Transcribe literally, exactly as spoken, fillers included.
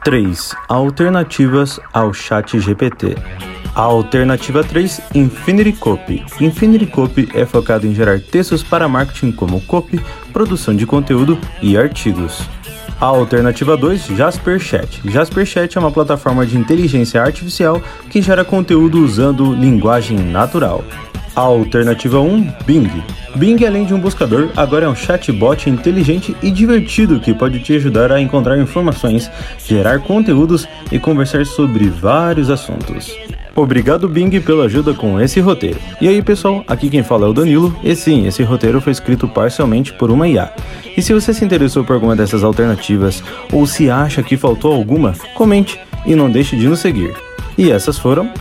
três. Alternativas ao ChatGPT. A alternativa três, Infinity Copy. Infinity Copy é focado em gerar textos para marketing como copy, produção de conteúdo e artigos. A alternativa dois, JasperChat. JasperChat é uma plataforma de inteligência artificial que gera conteúdo usando linguagem natural. A alternativa um, Bing. Bing, além de um buscador, agora é um chatbot inteligente e divertido que pode te ajudar a encontrar informações, gerar conteúdos e conversar sobre vários assuntos. Obrigado, Bing, pela ajuda com esse roteiro. E aí, pessoal, aqui quem fala é o Danilo, e sim, esse roteiro foi escrito parcialmente por uma I A. E se você se interessou por alguma dessas alternativas, ou se acha que faltou alguma, comente e não deixe de nos seguir. E essas foram